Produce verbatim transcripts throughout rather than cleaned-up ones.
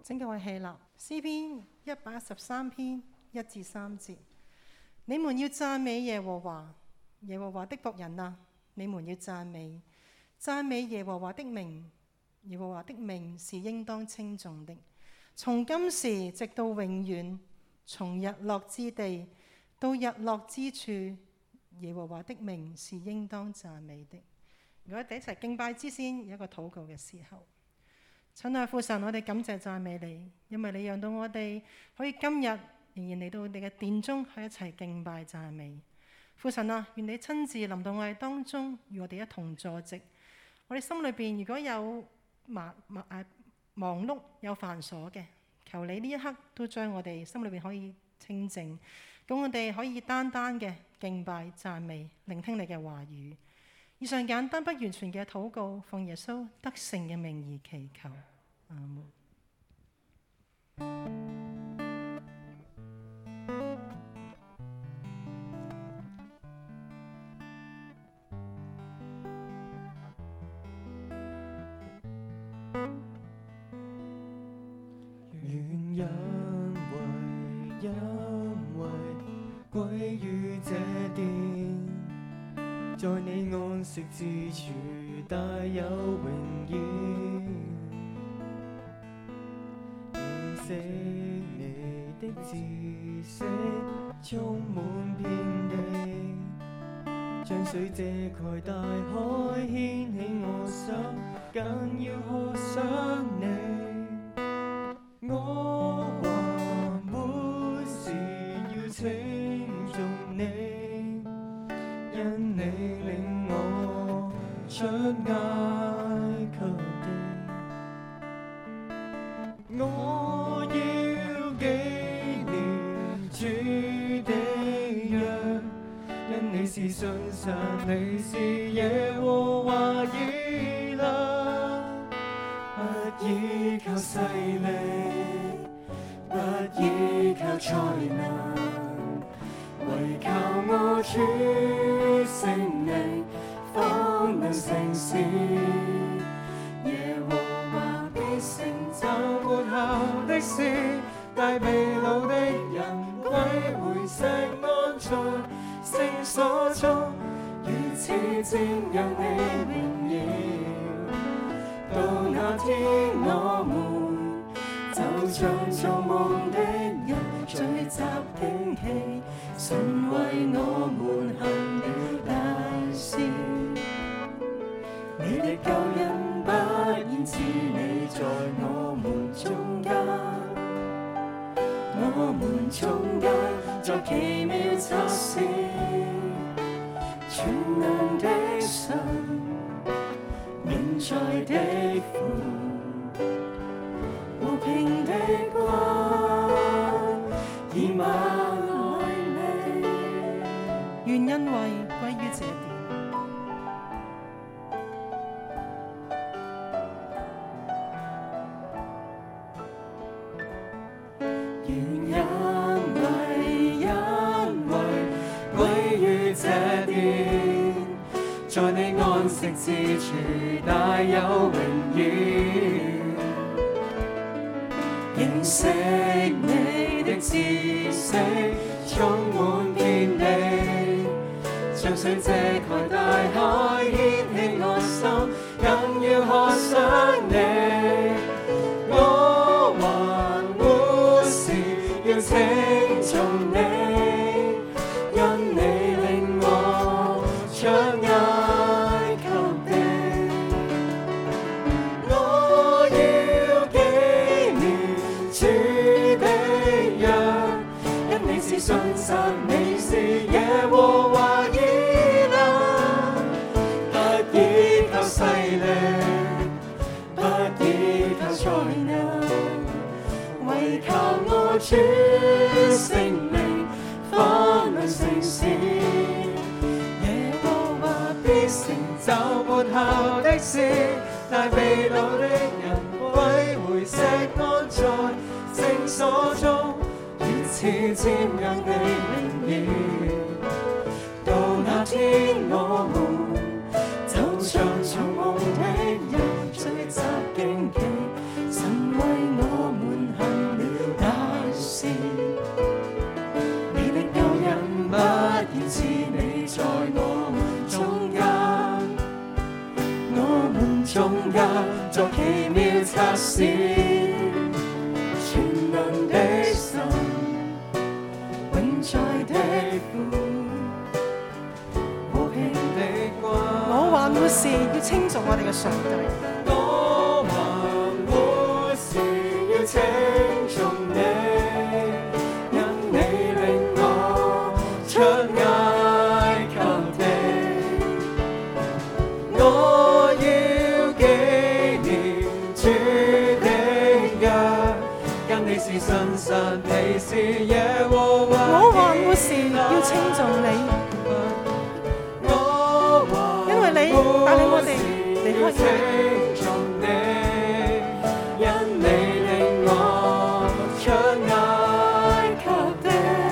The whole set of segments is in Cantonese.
請各位起立。詩篇一百一十三篇一至三節，你們要讚美耶和華，耶和華的僕人啊，你們要讚美，讚美耶和華的名，耶和華的名是應當稱頌的，從今時直到永遠，從日落之地到日落之處，耶和華的名是應當讚美的。如果我哋一齊敬拜之先，有一個禱告嘅時候。親愛父神，我哋感謝讚美你，因為你讓到我哋可以今日仍然嚟到你嘅殿中，去一齊敬拜讚美。父神啊，願你親自臨到我哋當中，與我哋一同坐席。我哋心裏邊如果有忙忙誒忙碌有繁瑣嘅，求你呢一刻都將我哋心裏邊可以清靜，咁我哋可以單單嘅敬拜讚美，聆聽你嘅話語。以上簡單不完全嘅禱告，奉耶穌得勝嘅名而祈求，阿門。 願因為因為歸於這殿，在你安息之處大有榮耀，認識你的知識充滿遍地，像水遮蓋大海，牽起我手，更要學想你。我還沒事要稱頌你，因你領我出埃及地，我要紀念主的約，因你是信實，你是耶和華以勒，不依靠勢力，不依靠才能，唯靠我主聖靈，方能成事。耶和華必成就末後的事，帶被擄的人歸回錫安在聖所中，如此瞻仰你榮耀。到那天我們就像做夢的人聚集驚奇，神為我們行了大事，你的救恩不言之，你在我們中間，我們中間作奇妙測試，全能的神，永在的父，和平的君，以馬內利， 願恩惠歸於這殿。 願恩惠恩惠歸於這殿，在你安息之處大有榮耀，認識你的知識充滿遍地，像水遮蓋大海，牽起我心，更要學想你。我還沒事要稱頌你，因你領我出埃及地，我要紀念主的約，因你是信實，你是耶和華以勒，不依靠勢力，不依靠才能，唯靠我主聖靈，方能成事。耶和華必成就末後的事，帶被擄的人歸回錫安在聖所中，如此瞻仰你榮耀。到那天我們就像做夢的人聚集驚奇，神為我們作奇妙測試，全能的神，永在的父，和平的光。 我還活是要稱頌我哋嘅上帝。 我還活是要稱頌你，因你令我出埃及地。我要紀念主的約，因你是信實，你是耶和華。 我還活是要稱頌你，因為你帶領我哋離開稱頌你，因你令我出埃及地。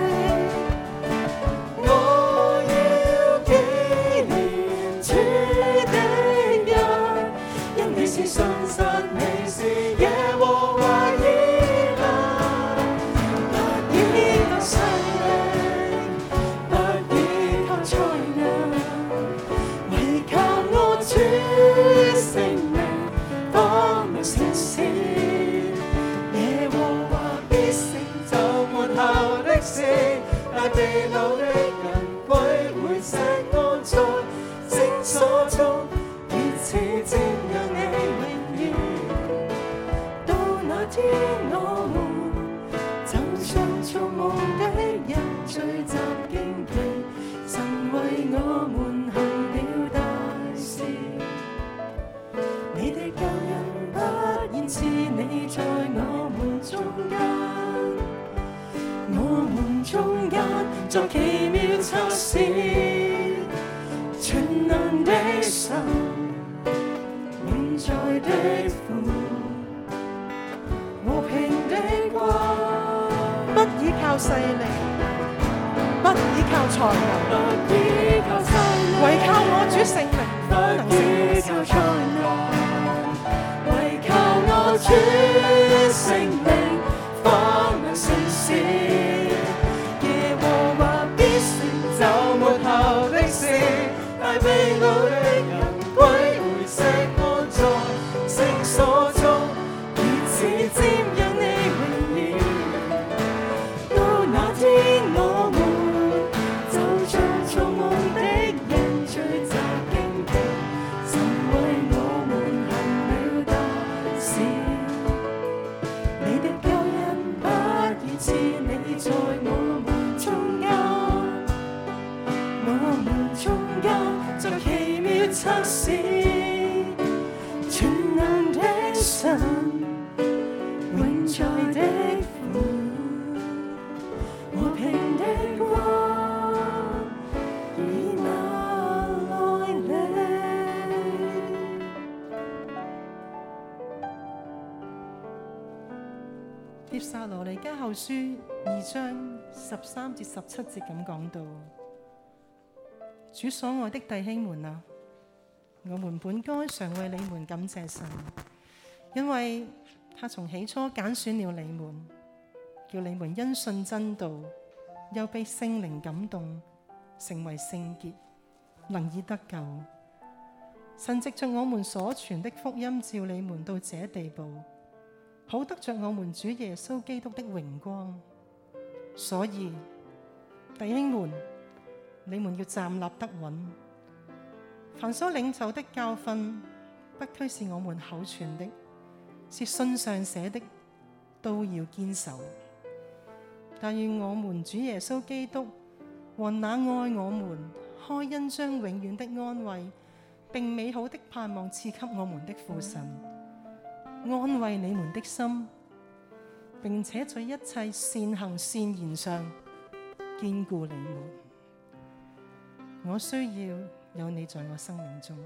我要紀念主的約，因你是信實，你是耶和華以勒。不依靠勢力，不依靠才能，唯靠我主聖名，方能成事。耶和華必成就末後的事，大地老的人歸回錫安在聖所中，熱熾瞻仰你榮耀。到那天我們就像做夢的人聚集敬拜，神為我們行了大事。你的救恩不言是你在我們中間，我們中間作奇妙測試，全能的神，永在的父，和平的光。 不依靠勢力，不依靠才能， 不依靠勢力， 唯靠我主聖名，方能不成依靠才能，唯靠我主聖名，方能成事。耶和華必成就末後的事，大被擄的人歸回錫安在聖所中，熱熾瞻仰你榮耀。到那天我們就像做夢的人聚集敬拜，神為我們行了大事。你的救恩不言是你在我們中間，我們中間作奇妙測試，全能的神，永在的父，和平的光，已拿來你。 帖撒羅尼迦後書二章十三至十七節咁講到：主所愛的弟兄們啊，我們本該常為你們感謝神，因為他從起初揀選了你們，叫你們因信真道，又被聖靈感動，成為聖潔，能以得救。神藉着我們所傳的福音，召你們到這地步，好得着我們主耶穌基督的榮光。所以弟兄們，你們要站立得穩，凡所領受的教訓，不拘是我們口傳的，是信上寫的，都要堅守。但願我們主耶穌基督和那愛我們、開恩將永遠的安慰並美好的盼望賜給我們的父神，安慰你們的心，並且在一切善行善言上堅固你們。我需要有你在我生命中。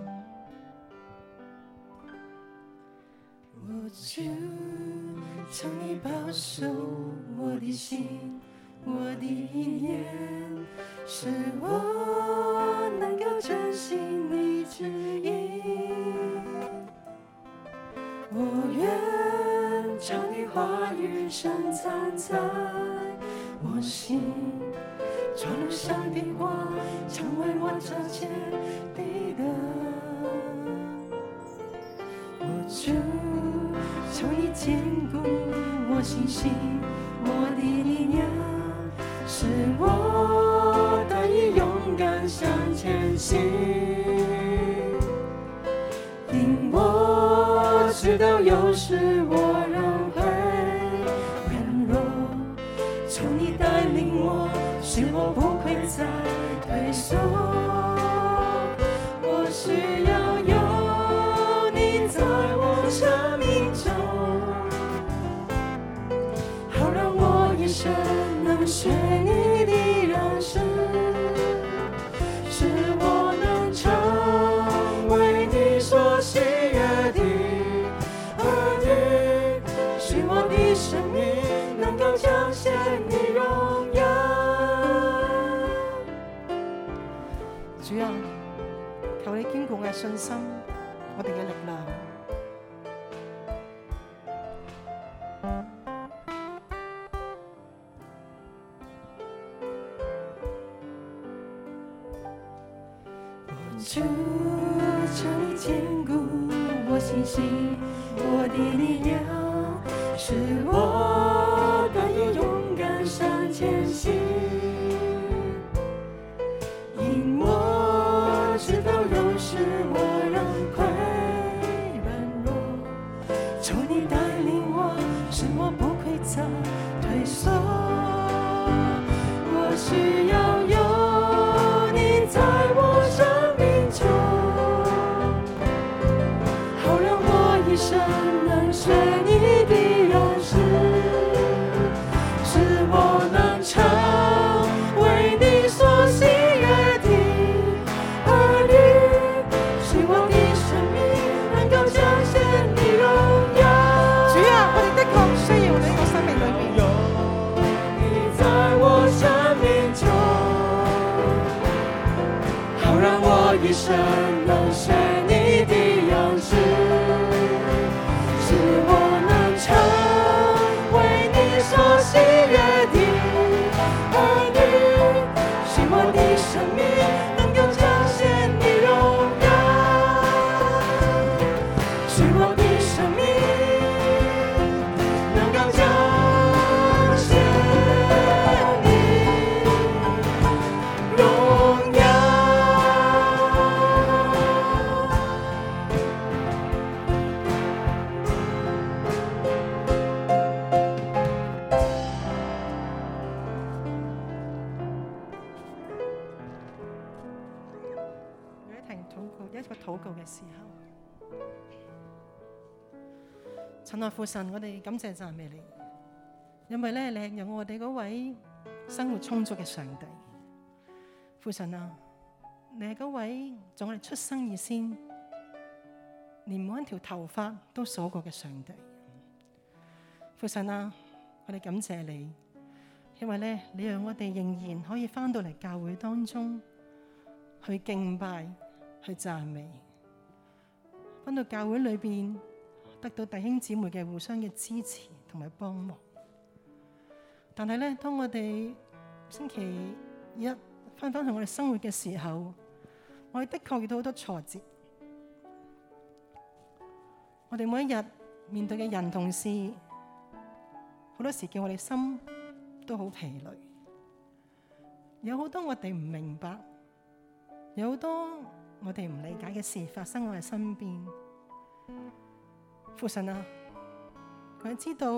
我主，求你保守我的心，我的眼，使我能夠珍惜你旨意。我願將你話語深藏在我心，就如上的光，成為我腳前的燈。我主，求你坚固我信心，我的力量，使我得以勇敢向前行。因我知道有时我仍会软弱，求你带领我，使我不会再退缩。我需要有你在我生命中，好让我一生能学你的样式，使我能成为你所喜悦的儿女，使我的生命能够彰显你荣耀。主啊，求你堅固我嘅信心，我哋嘅力量。主，求你坚固我信心，我的力量，使我得以勇敢向前行。因我知道有时我仍会软弱，求你带领我，使我不会再退缩。我需要有你在我生命中，好让我一生能学你的样式，使我能成为你所喜悦的儿女，使我的生命能够彰显你荣耀。主啊，我哋的確需要你喺我生命裏面。有你在我生命中，好讓我一生能學你的樣式，使我能成為你所喜悦的兒女，使我的生命能夠彰顯你榮耀，使我的生命能夠彰顯你榮耀。有一停禱告，一個禱告嘅時候，親愛父神，我哋感謝讚美你，因為咧你係有我哋嗰位生活充足嘅上帝。父神啊，你係嗰位在我哋出生以先，連每一條頭髮都數過嘅上帝。父神啊，我哋感謝你，因為咧你讓我哋仍然可以返到嚟教會當中去敬拜、去讚美，返到教會裏邊得到弟兄姊妹嘅互相嘅支持同埋幫忙。但係咧，當我哋星期一返返去我哋生活嘅時候，我哋的確遇到好多挫折。我哋每一日面對嘅人同事，好多時叫我哋心都好疲累。有好多我哋唔明白，有好多我哋唔理解嘅事發生喺我哋身邊。父神啊，佢知道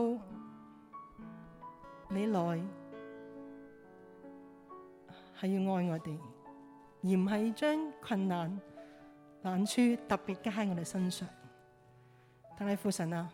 你來係要愛我哋，而唔係將困難難處特別加喺我哋身上。但係父神啊，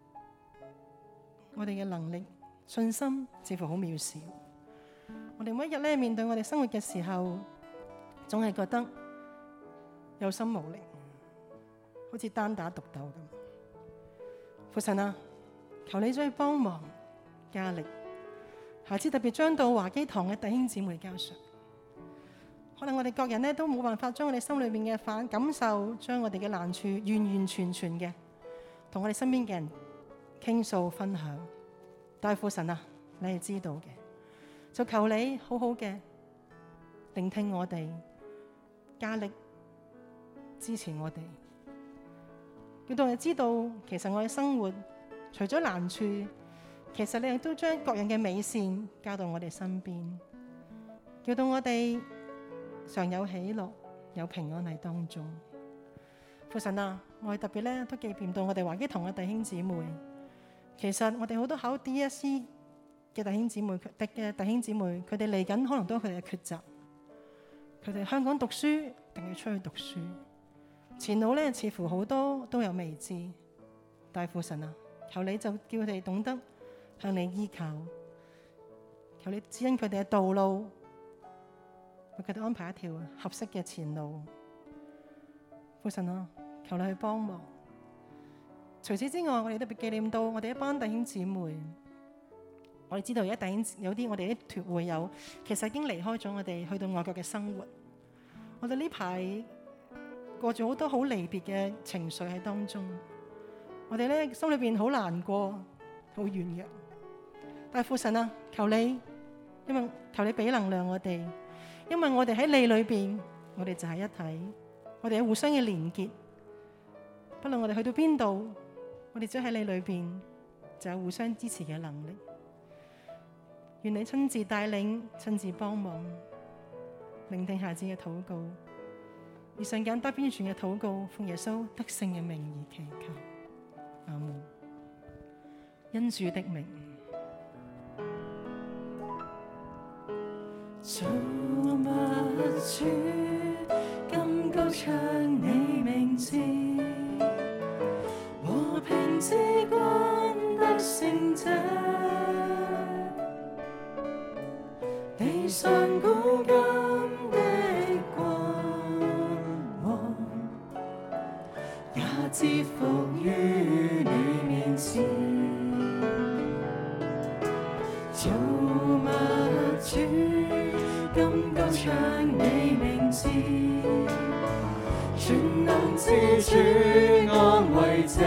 我哋嘅能力、信心似乎好渺小。我哋每一日咧面對我哋生活嘅時候，總係覺得有心無力，好似單打獨鬥咁。父神啊，求你再去幫忙加力，下次特別將到華基堂嘅弟兄姊妹交上。可能我哋各人咧都冇辦法將我哋心裏面嘅反感受，將我哋嘅難處完完全全嘅同我哋身邊嘅人傾訴分享。但係父神啊，你係知道嘅，就求你好好嘅聆聽我哋，加力支持我哋。 叫到我哋知道，其實我哋生活除咗難處，其實你亦都將各樣嘅美善交到我哋身邊，叫到我哋常有喜樂，有平安喺當中。父神啊，我哋特別咧都紀念到我哋華基堂嘅弟兄姊妹。其實我哋好多考 D S E 嘅弟兄姊妹，嘅弟兄姊妹，佢哋嚟緊可能都有佢哋嘅抉擇。佢哋香港讀書定要出去讀書，前路咧似乎好多都有未知。但係父神啊，求你就叫佢哋懂得向你依靠，求你指引佢哋嘅道路，為佢哋安排一條合適嘅前路。父神啊，求你去幫忙。除此之外，我哋都別紀念到我哋一班弟兄姊妹。我哋知道有一弟兄有啲我哋啲團會友，其實已經離開咗我哋去到外國嘅生活。我哋呢排過住好多好離別嘅情緒喺當中，我哋咧心裏邊好難過，好軟弱。但係父神啊，求你，因為求你俾能量我哋，因為我哋喺你裏邊，我哋就係一體，我哋有互相嘅連結。不論我哋去到邊度，我哋只喺你裏邊就有互相支持嘅能力。願你親自帶領，親自幫忙，聆聽孩子嘅禱告。以上簡單編傳嘅禱告，奉耶穌得勝嘅名而祈求。阿門。因主的名。 造物主，今高唱你名字，和平之君得勝者，地上古今的君王，也折服於你面前。造物主，今高唱你名字，全能之主安慰者，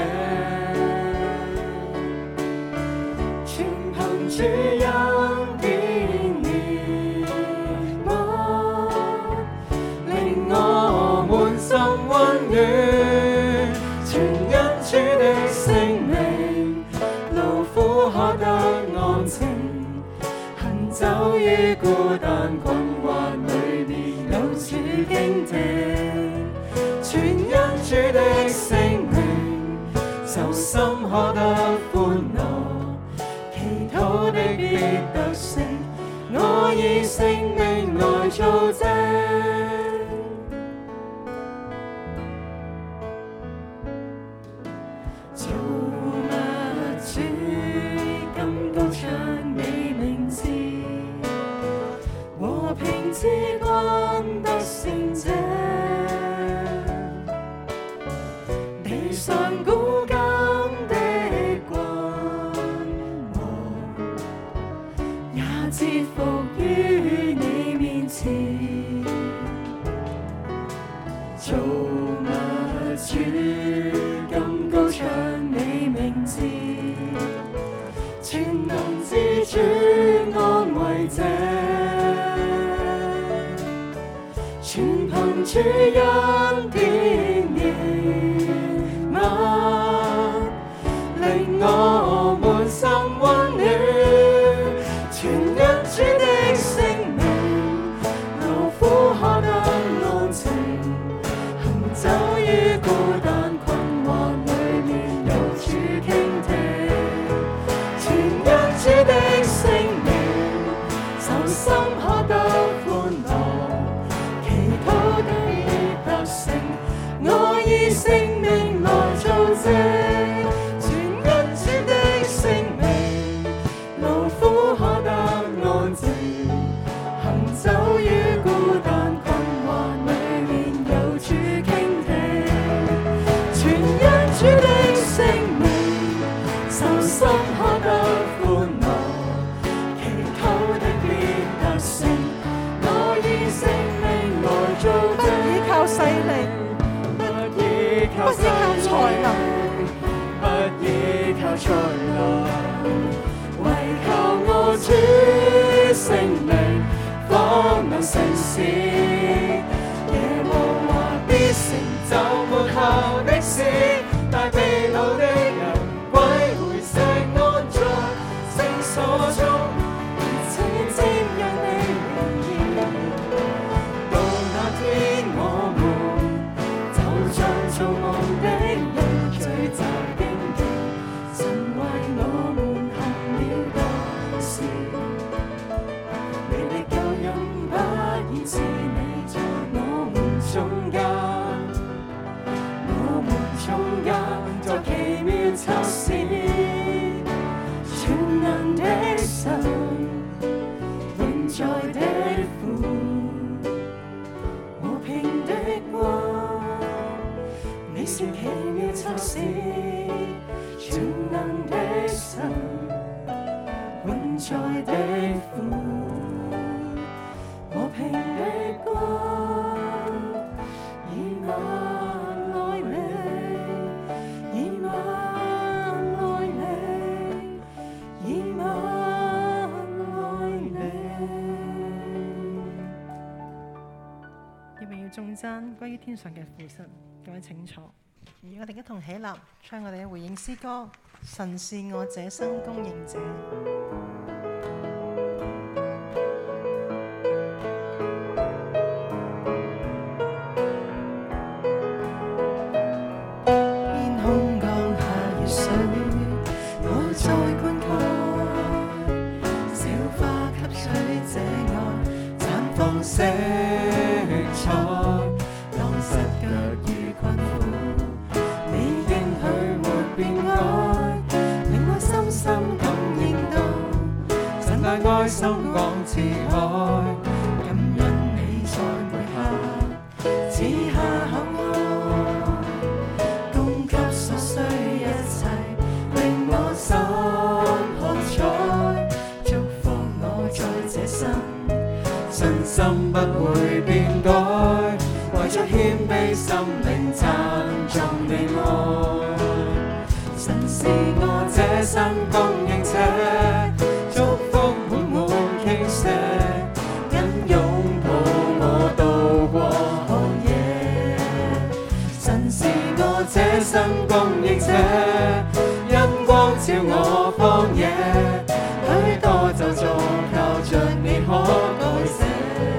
全憑主恩典憐憫，令我們心溫暖，全因主的聖名，勞苦可得安靜，行走於孤單困惑裏面有主傾聽，全因主的聖名，就心可得歡樂，祈禱的必得勝，我以性命來做證。造物主，今高唱你名字，和平之君得勝者，地上古今的君王，也折服於你面前。造物主，今高唱你名字，全能之主安慰者，全憑主恩典憐憫，令我們心溫暖，全因主的聖名，勞苦可得安靜，行走於孤單困惑裏面有主傾聽，全因主的聖名，就心可得歡樂，祈禱的必得勝，我以性命來做證，全因主的聖名，勞苦可得安靜，行走於孤單困惑裏面有主傾聽，全因主的聖名，就心可得歡樂，祈禱的必得勝，我以性命來做證。 不依靠勢力， 不依靠不依靠才能， 不依靠才能，唯靠我主聖名，方能成事。耶和華必成就末後的事，帶中間，我們中間在奇妙測試，全能的神，永在的父，和平的光，你是奇妙測試，全能的神，永在的父，和平的光，以馬內利，以馬內利，以馬內利。 要唔要頌讚歸於天上嘅父神？各位請坐。而我哋一同起立，唱我哋嘅回應詩歌。神是我這生供應者。天空降下雨水，我在灌溉，小花吸取這愛，綻放色彩，當失腳與困苦，你應許沒變改，令我深深感應到神大愛深廣慈愛，感恩你在每刻賜下厚愛，供給所需一切，令我心喝彩，祝福我在這生，信心不會變改，為着謙卑心靈讚頌你愛。神是我這生供應者，祝福滿滿傾瀉，因擁抱我渡過寒夜。神是我這生供應者，因光照我荒野，許多咒詛靠着你可改寫。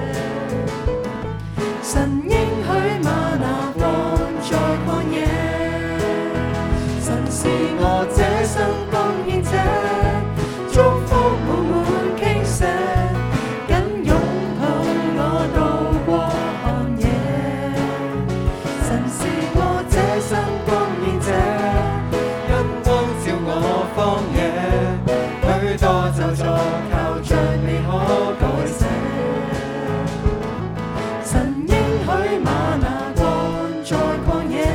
神應許嗎哪王在曠野，神是我這生供應者，祝福滿滿傾瀉，緊擁抱我渡過寒夜。神是我這生供應者，因光照我荒野，許多咒詛靠着你可改寫。神應許嗎哪王在曠野。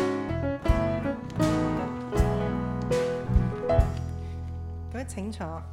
各位請坐。